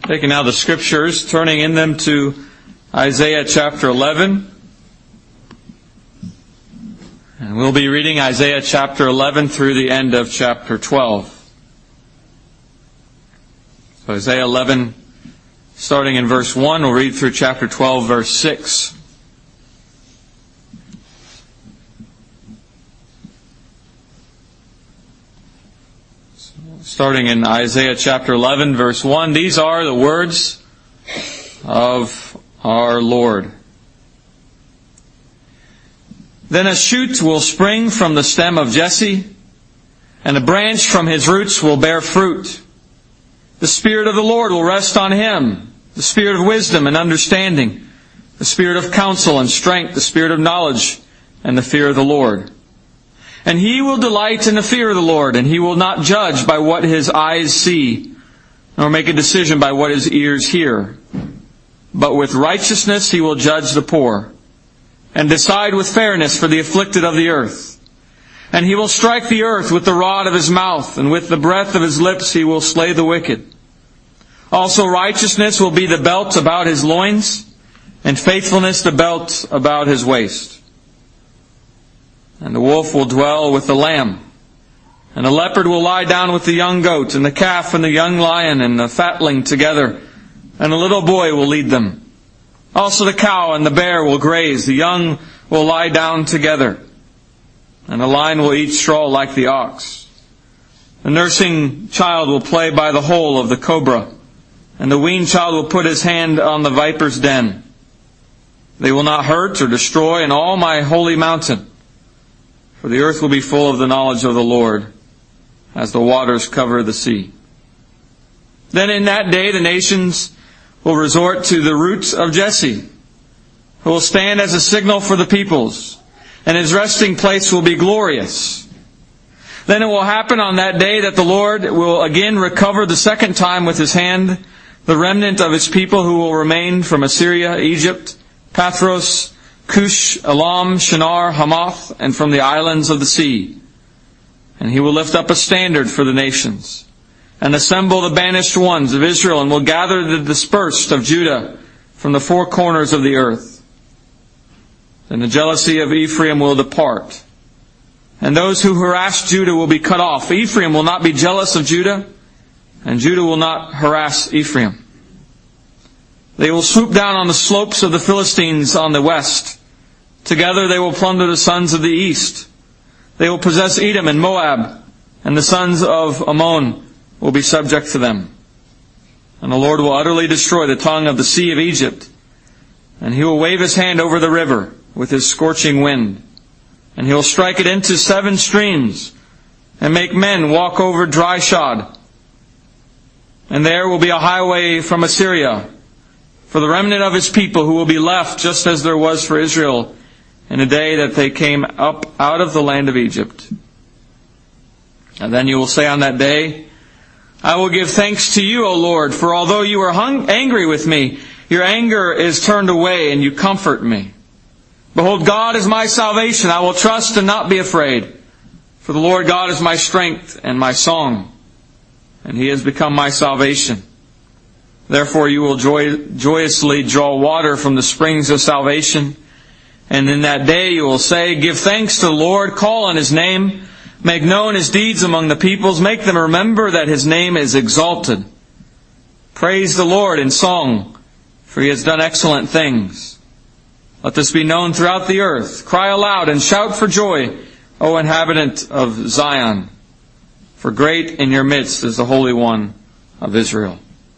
Taking now the Scriptures, turning in them to Isaiah chapter 11. And we'll be reading Isaiah chapter 11 through the end of chapter 12. So Isaiah 11, starting in verse 1, we'll read through chapter 12, verse 6. Starting in Isaiah chapter 11, verse 1, these are the words of our Lord. Then a shoot will spring from the stem of Jesse, and a branch from his roots will bear fruit. The Spirit of the Lord will rest on him, the Spirit of wisdom and understanding, the Spirit of counsel and strength, the Spirit of knowledge and the fear of the Lord. And he will delight in the fear of the Lord, and he will not judge by what his eyes see, nor make a decision by what his ears hear. But with righteousness he will judge the poor, and decide with fairness for the afflicted of the earth. And he will strike the earth with the rod of his mouth, and with the breath of his lips he will slay the wicked. Also righteousness will be the belt about his loins, and faithfulness the belt about his waist. And the wolf will dwell with the lamb, and the leopard will lie down with the young goat, and the calf and the young lion and the fatling together, and a little boy will lead them. Also the cow and the bear will graze, the young will lie down together, and the lion will eat straw like the ox. The nursing child will play by the hole of the cobra, and the weaned child will put his hand on the viper's den. They will not hurt or destroy in all my holy mountain, for the earth will be full of the knowledge of the Lord, as the waters cover the sea. Then in that day the nations will resort to the roots of Jesse, who will stand as a signal for the peoples, and his resting place will be glorious. Then it will happen on that day that the Lord will again recover the second time with his hand the remnant of his people who will remain from Assyria, Egypt, Pathros, Cush, Elam, Shinar, Hamath, and from the islands of the sea. And he will lift up a standard for the nations, and assemble the banished ones of Israel, and will gather the dispersed of Judah from the four corners of the earth. Then the jealousy of Ephraim will depart, and those who harass Judah will be cut off. Ephraim will not be jealous of Judah, and Judah will not harass Ephraim. They will swoop down on the slopes of the Philistines on the west. Together they will plunder the sons of the east. They will possess Edom and Moab, and the sons of Ammon will be subject to them. And the Lord will utterly destroy the tongue of the sea of Egypt, and he will wave his hand over the river with his scorching wind. And he will strike it into 7 streams, and make men walk over dry shod. And there will be a highway from Assyria, for the remnant of his people who will be left, just as there was for Israel in the day that they came up out of the land of Egypt. And then you will say on that day, I will give thanks to you, O Lord, for although you are angry with me, your anger is turned away and you comfort me. Behold, God is my salvation. I will trust and not be afraid. For the Lord God is my strength and my song, and he has become my salvation. Therefore you will joyously draw water from the springs of salvation. And in that day you will say, give thanks to the Lord, call on his name, make known his deeds among the peoples, make them remember that his name is exalted. Praise the Lord in song, for he has done excellent things. Let this be known throughout the earth. Cry aloud and shout for joy, O inhabitant of Zion. For great in your midst is the Holy One of Israel.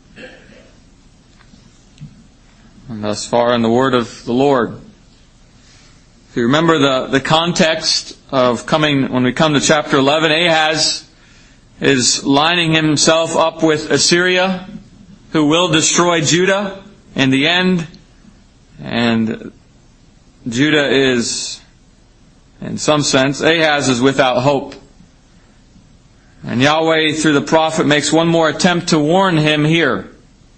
And thus far in the word of the Lord. If you remember the context of when we come to chapter 11, Ahaz is lining himself up with Assyria, who will destroy Judah in the end. And Judah is, in some sense, Ahaz is without hope. And Yahweh, through the prophet, makes one more attempt to warn him here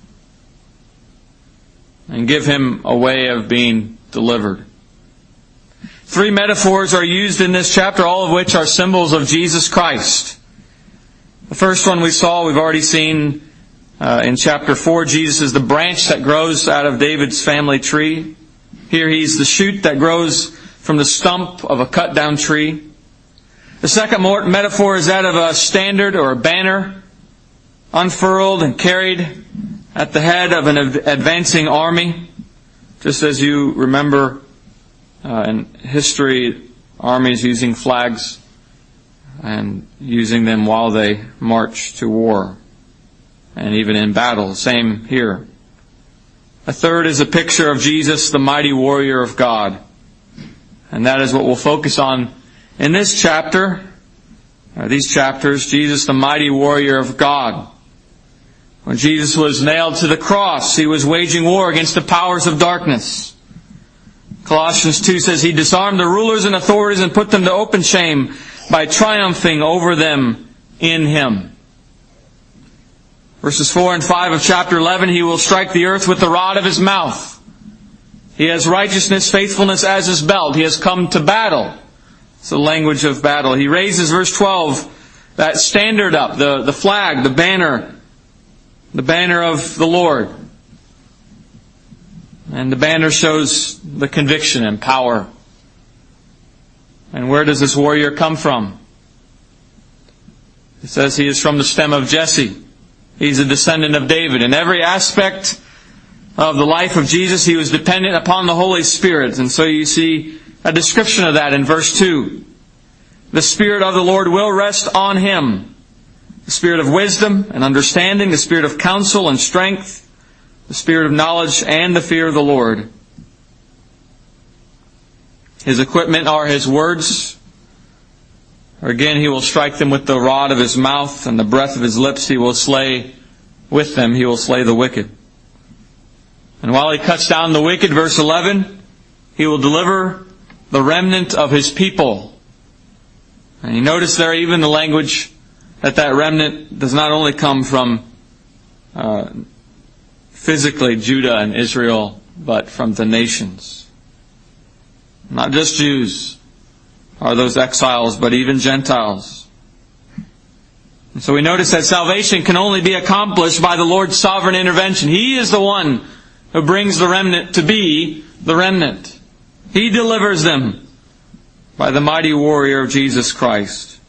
and give him a way of being delivered. 3 metaphors are used in this chapter, all of which are symbols of Jesus Christ. The first one we saw, we've already seen In chapter 4, Jesus is the branch that grows out of David's family tree. Here he's the shoot that grows from the stump of a cut-down tree. The second metaphor is that of a standard or a banner, unfurled and carried at the head of an advancing army. Just as you remember in history, armies using flags and using them while they march to war and even in battle. Same here. A third is a picture of Jesus, the mighty warrior of God. And that is what we'll focus on in this chapter, or these chapters, Jesus, the mighty warrior of God. When Jesus was nailed to the cross, He was waging war against the powers of darkness. Colossians 2 says He disarmed the rulers and authorities and put them to open shame by triumphing over them in Him. Verses 4 and 5 of chapter 11, He will strike the earth with the rod of His mouth. He has righteousness, faithfulness as His belt. He has come to battle. It's the language of battle. He raises, verse 12, that standard up, the flag, the banner of the Lord. And the banner shows the conviction and power. And where does this warrior come from? It says he is from the stem of Jesse. He's a descendant of David. In every aspect of the life of Jesus, He was dependent upon the Holy Spirit. And so you see a description of that in verse 2. The Spirit of the Lord will rest on Him. The Spirit of wisdom and understanding, the Spirit of counsel and strength, the Spirit of knowledge and the fear of the Lord. His equipment are His words. Again, He will strike them with the rod of His mouth, and the breath of His lips He will slay with them. He will slay the wicked. And while He cuts down the wicked, verse 11, He will deliver the remnant of His people. And you notice there even the language that remnant does not only come from physically Judah and Israel, but from the nations. Not just Jews are those exiles, but even Gentiles. And so we notice that salvation can only be accomplished by the Lord's sovereign intervention. He is the one who brings the remnant to be the remnant. He delivers them by the mighty warrior of Jesus Christ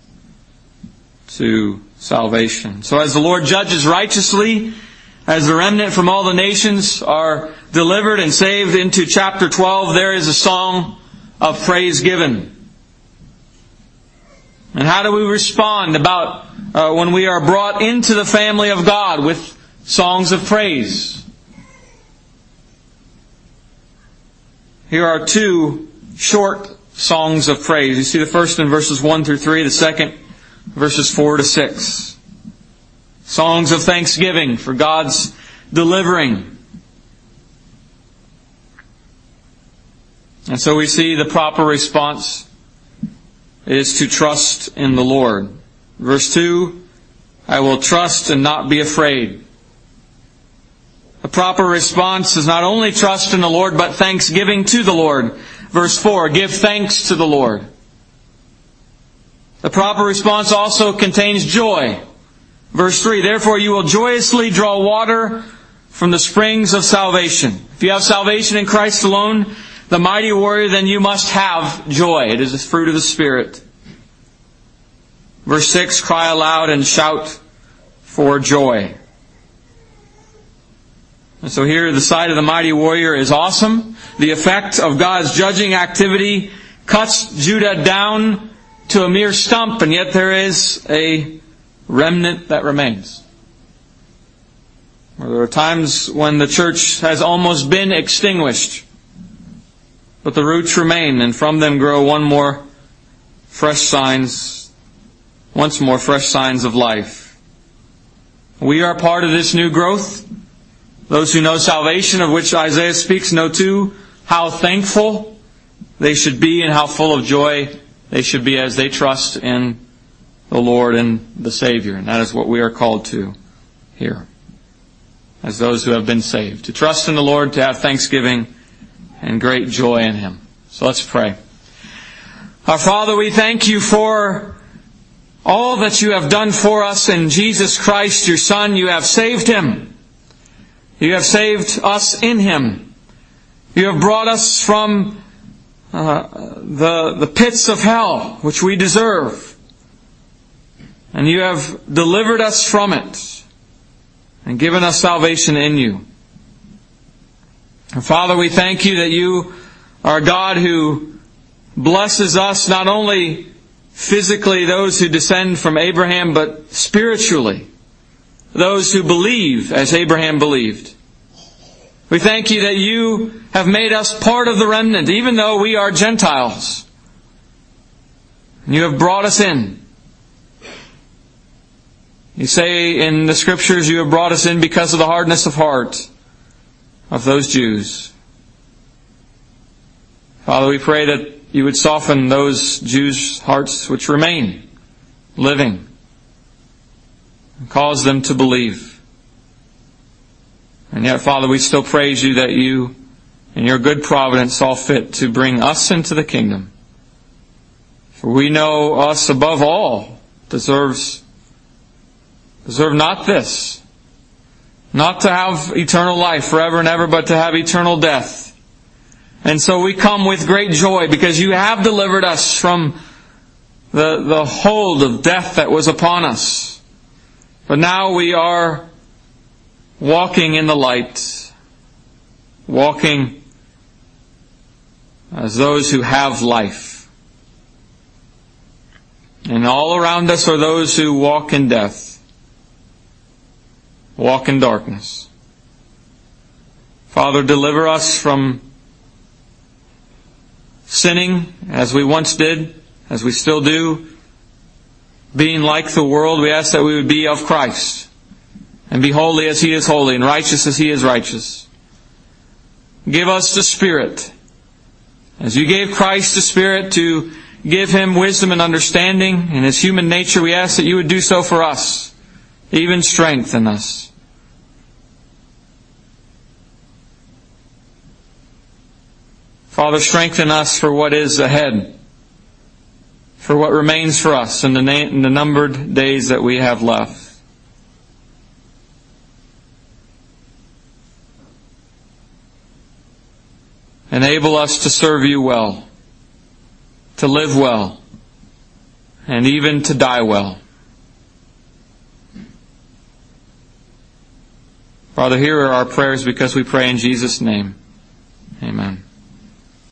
to salvation. So as the Lord judges righteously, as the remnant from all the nations are delivered and saved into chapter 12, there is a song of praise given. And how do we respond about when we are brought into the family of God with songs of praise? Here are two short songs of praise. You see the first in verses 1 through 3, the second verses 4 to 6. Songs of thanksgiving for God's delivering. And so we see the proper response is to trust in the Lord. Verse 2, I will trust and not be afraid. The proper response is not only trust in the Lord, but thanksgiving to the Lord. Verse 4, give thanks to the Lord. The proper response also contains joy. Verse 3, therefore you will joyously draw water from the springs of salvation. If you have salvation in Christ alone, the mighty warrior, then you must have joy. It is the fruit of the Spirit. Verse 6, cry aloud and shout for joy. And so here the sight of the mighty warrior is awesome. The effect of God's judging activity cuts Judah down to a mere stump, and yet there is a remnant that remains. There are times when the church has almost been extinguished, but the roots remain, and from them grow once more fresh signs of life. We are part of this new growth. Those who know salvation, of which Isaiah speaks, know too how thankful they should be and how full of joy they should be as they trust in the Lord and the Savior. And that is what we are called to here, as those who have been saved. To trust in the Lord, to have thanksgiving and great joy in Him. So let's pray. Our Father, we thank You for all that you have done for us in Jesus Christ, your Son. You have saved Him. You have saved us in Him. You have brought us from the pits of hell, which we deserve. And you have delivered us from it and given us salvation in you. And Father, we thank you that you are a God who blesses us, not only physically, those who descend from Abraham, but spiritually, those who believe as Abraham believed. We thank you that you have made us part of the remnant, even though we are Gentiles. And you have brought us in. You say in the Scriptures, you have brought us in because of the hardness of heart of those Jews. Father, we pray that you would soften those Jews' hearts which remain living, and cause them to believe. And yet, Father, we still praise you that you, in your good providence, saw fit to bring us into the kingdom. For we know us above all deserve not this, not to have eternal life forever and ever, but to have eternal death. And so we come with great joy because you have delivered us from the hold of death that was upon us. But now we are walking in the light, walking as those who have life. And all around us are those who walk in death, walk in darkness. Father, deliver us from sinning as we once did, as we still do, being like the world. We ask that we would be of Christ and be holy as He is holy and righteous as He is righteous. Give us the Spirit. As you gave Christ the Spirit to give Him wisdom and understanding in His human nature, we ask that you would do so for us, even strengthen us. Father, strengthen us for what is ahead, for what remains for us in the numbered days that we have left. Enable us to serve you well, to live well, and even to die well. Father, hear our prayers because we pray in Jesus' name. Amen.